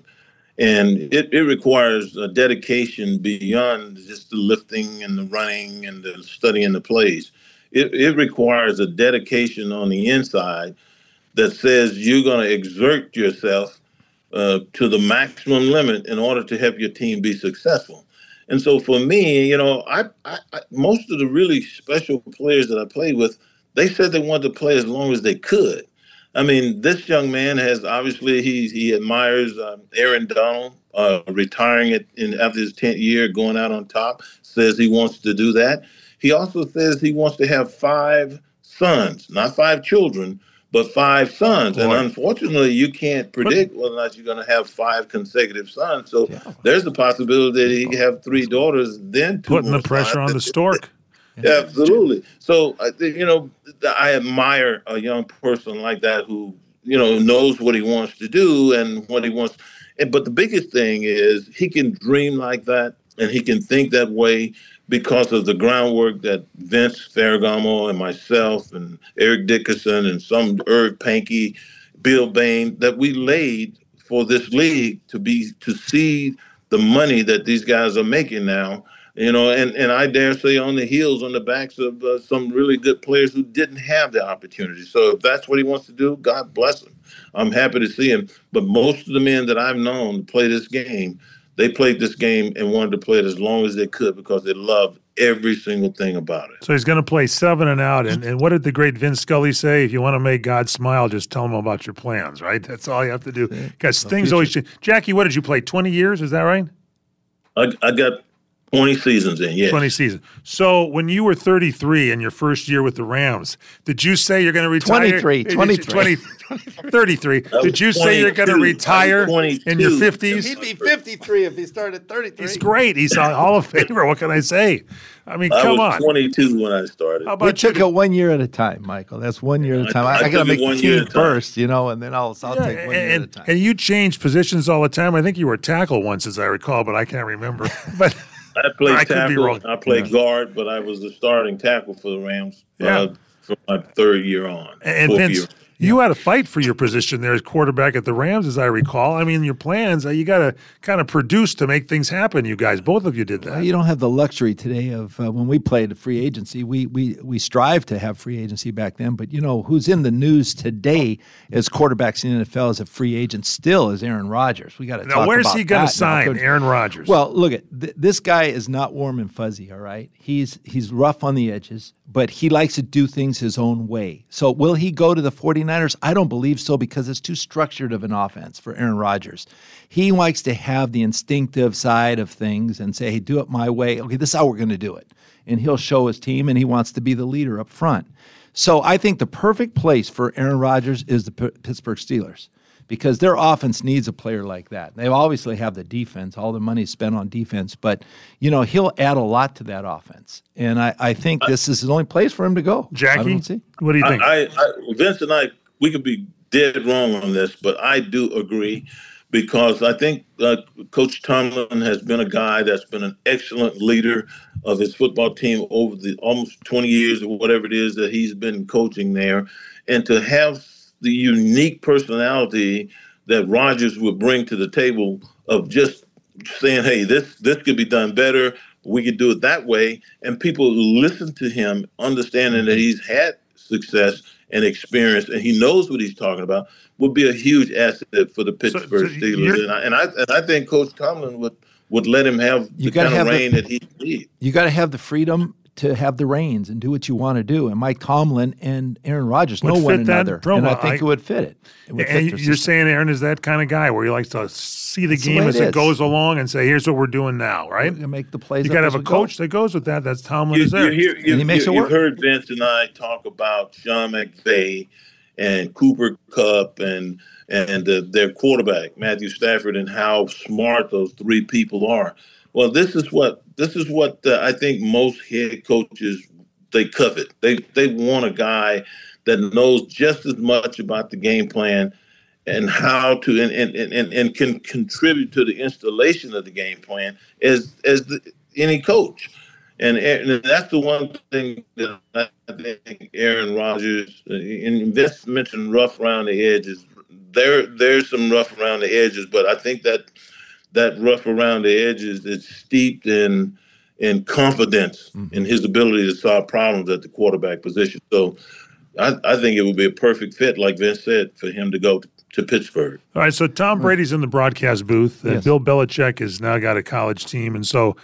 and it requires a dedication beyond just the lifting and the running and the studying the plays. It requires a dedication on the inside that says you're going to exert yourself to the maximum limit in order to help your team be successful. And so for me, you know, I most of the really special players that I played with, they said they wanted to play as long as they could. I mean, this young man has obviously he admires Aaron Donald retiring after his 10th year, going out on top. Says he wants to do that. He also says he wants to have 5 sons, not 5 children, but 5 sons. Boy. And unfortunately, you can't predict whether or not you're going to have 5 consecutive sons. So there's the possibility that he could have 3 daughters, then 2 putting the pressure on the stork. Yeah, absolutely. So, you know, I admire a young person like that who, you know, knows what he wants to do and what he wants. But the biggest thing is he can dream like that and he can think that way because of the groundwork that Vince Ferragamo and myself and Eric Dickerson and some Irv Pankey, Bill Bain, that we laid for this league to see the money that these guys are making now. You know, and I dare say on the backs of some really good players who didn't have the opportunity. So if that's what he wants to do, God bless him. I'm happy to see him. But most of the men that I've known to play this game, they played this game and wanted to play it as long as they could because they loved every single thing about it. So he's going to play 7 and out. And what did the great Vince Scully say? If you want to make God smile, just tell him about your plans, right? That's all you have to do. Because things always change. Jackie, what did you play, 20 years? Is that right? I got 20 seasons in, yes. 20 seasons. So when you were 33 in your first year with the Rams, did you say you're going to retire? 33. Did you say you're going to retire in your 50s? He'd be 53 if he started 33. He's great. He's a Hall of Famer. What can I say? I mean, come on. I was 22 when I started. We took it 1 year at a time, Michael. That's 1 year at a time. I got to make the team first, you know, and then I'll take 1 year at a time. And you change positions all the time. I think you were a tackle once, as I recall, but I can't remember. But I played tackle. I played guard, but I was the starting tackle for the Rams from my 3rd year on. And Vince, you had a fight for your position there as quarterback at the Rams, as I recall. I mean, your plans, you got to kind of produce to make things happen, you guys. Both of you did that. Well, you don't have the luxury today of when we played free agency. We strive to have free agency back then. But, you know, who's in the news today as quarterbacks in the NFL as a free agent still is Aaron Rodgers. We got to talk about that. Now, where's he going to sign, Aaron Rodgers? Well, look, this guy is not warm and fuzzy, all right? He's rough on the edges, but he likes to do things his own way. So will he go to the 49ers? I don't believe so because it's too structured of an offense for Aaron Rodgers. He likes to have the instinctive side of things and say, hey, do it my way. Okay, this is how we're going to do it. And he'll show his team, and he wants to be the leader up front. So I think the perfect place for Aaron Rodgers is the Pittsburgh Steelers because their offense needs a player like that. They obviously have the defense. All the money is spent on defense. But, you know, he'll add a lot to that offense. And I think this is the only place for him to go. Jackie, what do you think? Vince and I, we could be dead wrong on this, but I do agree because I think Coach Tomlin has been a guy that's been an excellent leader of his football team over the almost 20 years or whatever it is that he's been coaching there. And to have the unique personality that Rodgers would bring to the table of just saying, hey, this could be done better. We could do it that way. And people listen to him, understanding that he's had success and experience, and he knows what he's talking about, would be a huge asset for the Pittsburgh Steelers. And I think Coach Tomlin would let him have the kind of reign that he needs. You got to have the freedom to have the reins and do what you want to do. And Mike Tomlin and Aaron Rodgers know one another, and I think it would fit it. And you're saying Aaron is that kind of guy where he likes to see the game as it goes along and say, here's what we're doing now, right? You make the plays. You got to have a coach that goes with that. That's Tomlin is there. And he makes it work. You've heard Vince and I talk about Sean McVay and Cooper Kupp and their quarterback, Matthew Stafford, and how smart those 3 people are. Well, this is what I think most head coaches, they covet. They want a guy that knows just as much about the game plan and how to and can contribute to the installation of the game plan as any coach. And that's the one thing that I think Aaron Rodgers, and Vince mentioned rough around the edges. There's some rough around the edges, but I think that rough around the edges is steeped in confidence in his ability to solve problems at the quarterback position. So I think it would be a perfect fit, like Vince said, for him to go to Pittsburgh. All right, so Tom Brady's in the broadcast booth. Yes. Bill Belichick has now got a college team. And so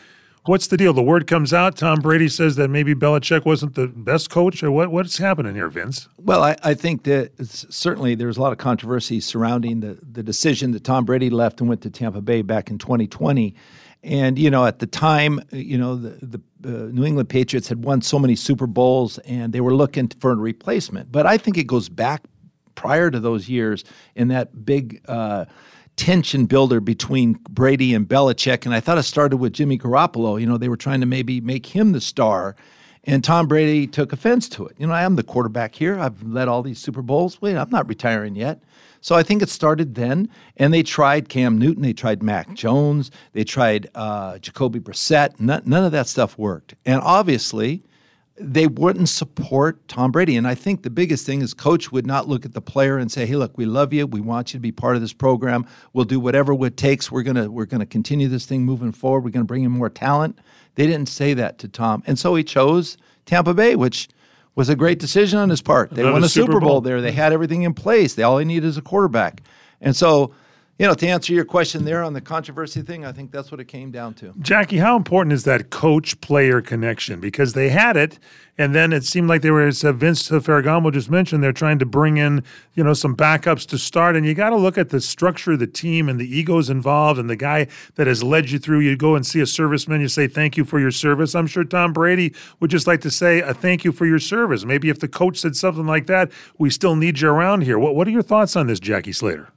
What's the deal? The word comes out. Tom Brady says that maybe Belichick wasn't the best coach, or what's happening here, Vince? Well, I think that certainly there's a lot of controversy surrounding the decision that Tom Brady left and went to Tampa Bay back in 2020. And, at the time, the New England Patriots had won so many Super Bowls and they were looking for a replacement. But I think it goes back prior to those years in that big tension builder between Brady and Belichick. And I thought it started with Jimmy Garoppolo. They were trying to maybe make him the star. And Tom Brady took offense to it. I am the quarterback here. I've led all these Super Bowls. Wait, I'm not retiring yet. So I think it started then. And they tried Cam Newton. They tried Mac Jones. They tried Jacoby Brissett. None of that stuff worked. And obviously, they wouldn't support Tom Brady. And I think the biggest thing is coach would not look at the player and say, hey, look, we love you. We want you to be part of this program. We'll do whatever it takes. We're gonna continue this thing moving forward. We're going to bring in more talent. They didn't say that to Tom. And so he chose Tampa Bay, which was a great decision on his part. They won a Super Bowl there. They had everything in place. All they needed is a quarterback. And so, to answer your question there on the controversy thing, I think that's what it came down to. Jackie, how important is that coach-player connection? Because they had it, and then it seemed like they were, as Vince Ferragamo just mentioned, they're trying to bring in, some backups to start. And you got to look at the structure of the team and the egos involved and the guy that has led you through. You go and see a serviceman, you say, thank you for your service. I'm sure Tom Brady would just like to say a thank you for your service. Maybe if the coach said something like that, we still need you around here. What are your thoughts on this, Jackie Slater?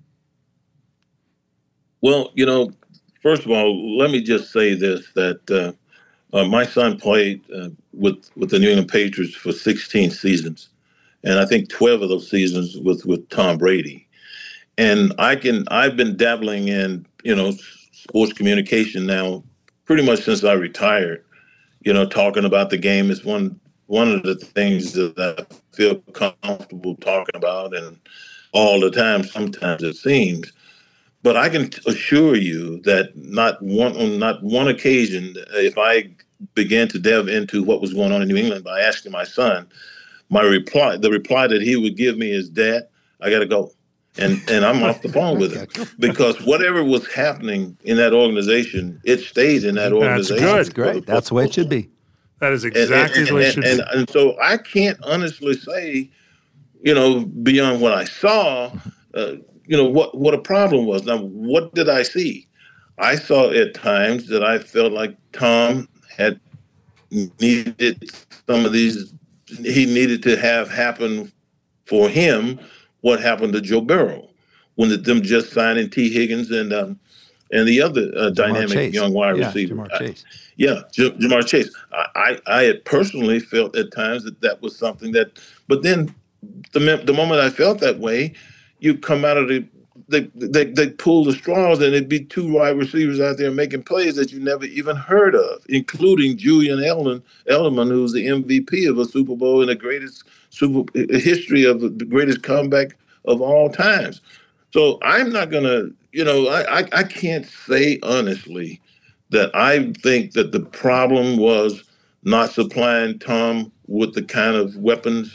Well, first of all, let me just say this, that my son played with the New England Patriots for 16 seasons. And I think 12 of those seasons with Tom Brady. And I've been dabbling in, sports communication now pretty much since I retired. Talking about the game is one of the things that I feel comfortable talking about, and all the time, sometimes it seems. But I can assure you that on not one occasion, if I began to delve into what was going on in New England by asking my son, the reply that he would give me is, Dad, I got to go. And I'm off the phone with him. Because whatever was happening in that organization, it stayed in that organization. That's That's great. That's the way it should be. That is exactly the way it should be. And so I can't honestly say, beyond what I saw, what a problem was. Now, what did I see? I saw at times that I felt like Tom had needed some of these. He needed to have happen for him what happened to Joe Burrow when them just signing T. Higgins and the other dynamic young wide receiver. Jamar Chase. Jamar Chase. I had personally felt at times that was something that, but then the moment I felt that way, you come out of they pull the straws, and it'd be two wide receivers out there making plays that you never even heard of, including Julian Edelman, who's the MVP of a Super Bowl in the greatest history of the greatest comeback of all times. So I'm not gonna, I can't say honestly that I think that the problem was not supplying Tom with the kind of weapons,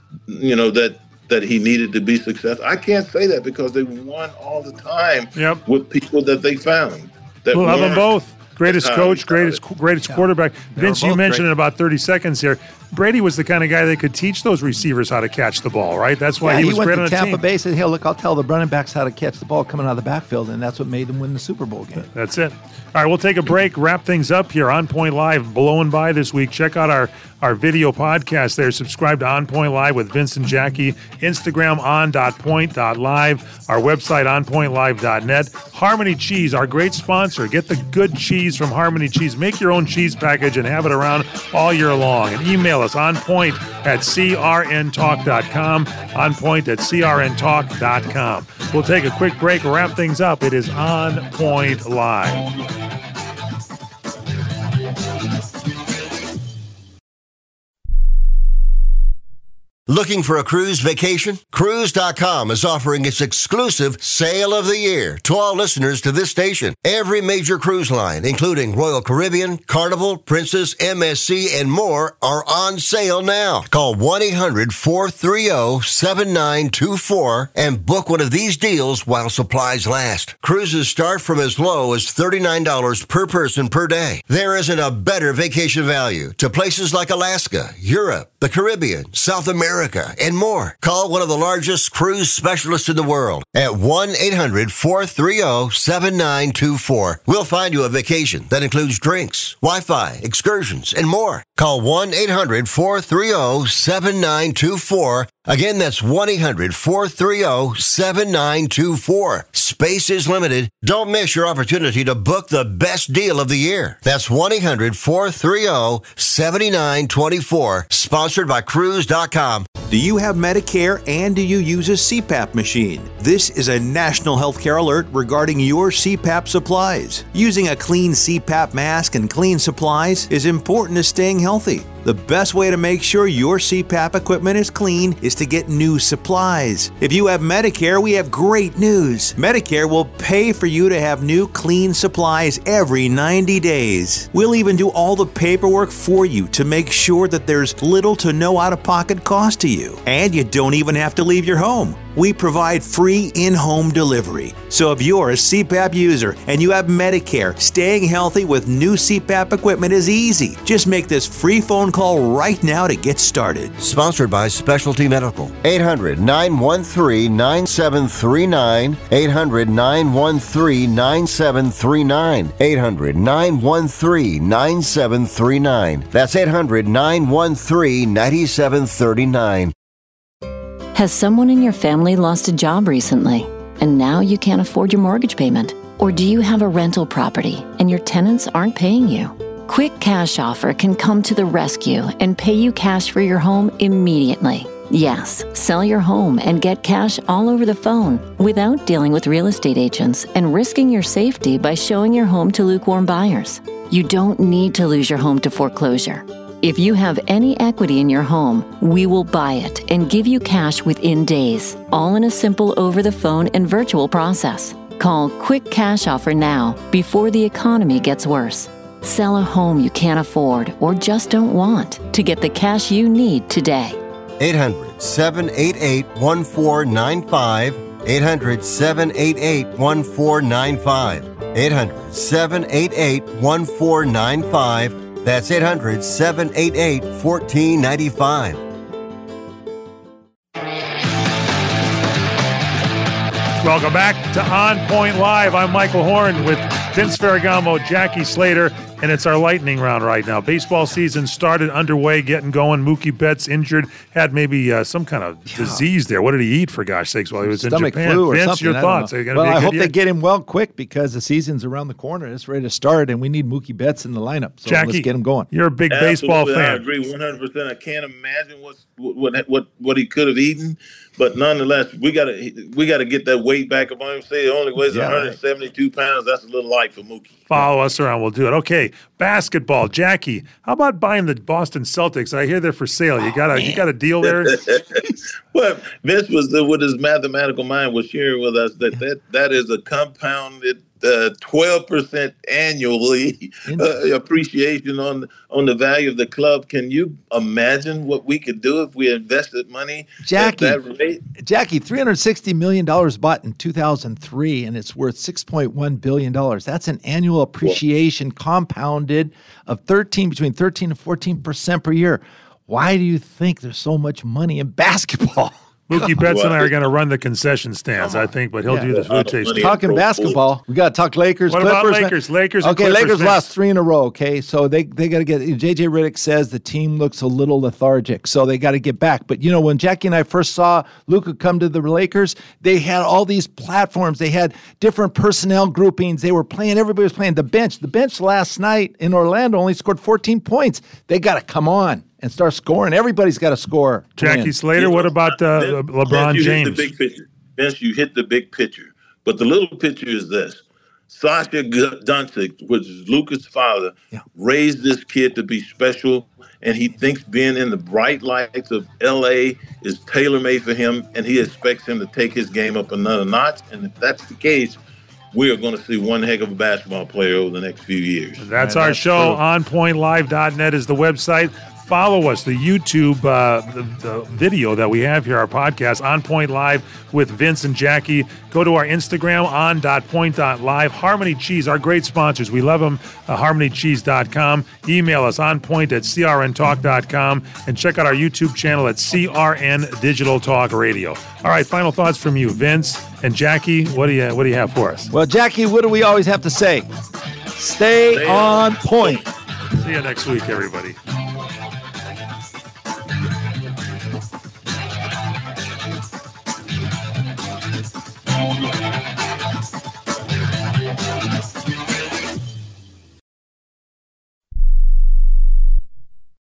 that he needed to be successful. I can't say that because they won all the time with people that they found. We'll have them both. Greatest coach, greatest quarterback. Vince, you mentioned in about 30 seconds here, Brady was the kind of guy that could teach those receivers how to catch the ball, right? That's why he was great on the team. He went to Tampa Bay and said, hey, look, I'll tell the running backs how to catch the ball coming out of the backfield, and that's what made them win the Super Bowl game. That's it. All right, we'll take a break, wrap things up here. On Point Live, blowing by this week. Check out our video podcast there. Subscribe to On Point Live with Vince and Jackie. Instagram, on.point.live. Our website, onpointlive.net. Harmony Cheese, our great sponsor. Get the good cheese from Harmony Cheese. Make your own cheese package and have it around all year long. And email us, onpoint@crntalk.com, onpoint@crntalk.com. We'll take a quick break, wrap things up. It is On Point Live. Looking for a cruise vacation? Cruise.com is offering its exclusive Sale of the Year to all listeners to this station. Every major cruise line, including Royal Caribbean, Carnival, Princess, MSC, and more, are on sale now. Call 1-800-430-7924 and book one of these deals while supplies last. Cruises start from as low as $39 per person per day. There isn't a better vacation value to places like Alaska, Europe, the Caribbean, South America, and more. Call one of the largest cruise specialists in the world at 1-800-430-7924. We'll find you a vacation that includes drinks, Wi-Fi, excursions, and more. Call 1-800-430-7924. Again, that's 1-800-430-7924. Space is limited. Don't miss your opportunity to book the best deal of the year. That's 1-800-430-7924. Sponsored by Cruise.com. Do you have Medicare and do you use a CPAP machine? This is a national healthcare alert regarding your CPAP supplies. Using a clean CPAP mask and clean supplies is important to staying healthy. The best way to make sure your CPAP equipment is clean is to get new supplies. If you have Medicare, we have great news. Medicare will pay for you to have new clean supplies every 90 days. We'll even do all the paperwork for you to make sure that there's little to no out-of-pocket cost to you. And you don't even have to leave your home. We provide free in-home delivery. So if you're a CPAP user and you have Medicare, staying healthy with new CPAP equipment is easy. Just make this free phone call right now to get started. Sponsored by Specialty Medical. 800-913-9739. 800-913-9739. 800-913-9739. That's 800-913-9739. Has someone in your family lost a job recently, and now you can't afford your mortgage payment? Or do you have a rental property and your tenants aren't paying you? Quick Cash Offer can come to the rescue and pay you cash for your home immediately. Yes, sell your home and get cash all over the phone without dealing with real estate agents and risking your safety by showing your home to lukewarm buyers. You don't need to lose your home to foreclosure. If you have any equity in your home, we will buy it and give you cash within days, all in a simple over-the-phone and virtual process. Call Quick Cash Offer now before the economy gets worse. Sell a home you can't afford or just don't want to get the cash you need today. 800-788-1495. 800-788-1495. 800-788-1495. That's 800-788-1495. Welcome back to On Point Live. I'm Michael Horn with Vince Ferragamo, Jackie Slater, and it's our lightning round right now. Baseball season started, underway, getting going. Mookie Betts injured, had maybe some kind of disease there. What did he eat, for gosh sakes, while he was in Japan? Flu or Vince, something. your thoughts? Well, I hope they get him well quick because the season's around the corner. It's ready to start, and we need Mookie Betts in the lineup. So Jackie, let's get him going. You're a big baseball fan. I agree 100%. I can't imagine what he could have eaten. But nonetheless, we gotta get that weight back up on him. Say he only weighs 172 pounds. That's a little light for Mookie. Follow us around. We'll do it. Okay, basketball. Jackie, how about buying the Boston Celtics? I hear they're for sale. You got a deal there? Well, Vince was with his mathematical mind was sharing with us that is a compounded 12% annually appreciation on the value of the club. Can you imagine what we could do if we invested money at that rate? Jackie, $360 million bought in 2003, and it's worth $6.1 billion. That's an annual appreciation compounded of between 13 and 14% per year. Why do you think there's so much money in basketball? Mookie Betts and I are going to run the concession stands, I think, but he'll do the food tasting. Talking basketball, we got to talk Lakers. What Clippers, about Lakers? Lakers. Okay, Clippers Lakers next. lost 3 in a row. Okay, so they got to get. JJ Redick says the team looks a little lethargic, so they got to get back. But when Jackie and I first saw Luka come to the Lakers, they had all these platforms. They had different personnel groupings. They were playing. Everybody was playing the bench. The bench last night in Orlando only scored 14 points. They got to come on and start scoring. Everybody's got to score. Jackie Slater, what about LeBron James? Hit the big picture. Vince, you hit the big picture. But the little picture is this. Sasha Duncic, which is Luka's father, raised this kid to be special, and he thinks being in the bright lights of L.A. is tailor-made for him, and he expects him to take his game up another notch. And if that's the case, we are going to see one heck of a basketball player over the next few years. That's our show. OnPointLive.net is the website. Follow us, the YouTube the video that we have here, our podcast, On Point Live with Vince and Jackie. Go to our Instagram, on.point.live. Harmony Cheese, our great sponsors. We love them, harmonycheese.com. Email us, onpoint@crntalk.com. And check out our YouTube channel at CRN Digital Talk Radio. All right, final thoughts from you, Vince and Jackie. What do you have for us? Well, Jackie, what do we always have to say? Stay on point. See you next week, everybody.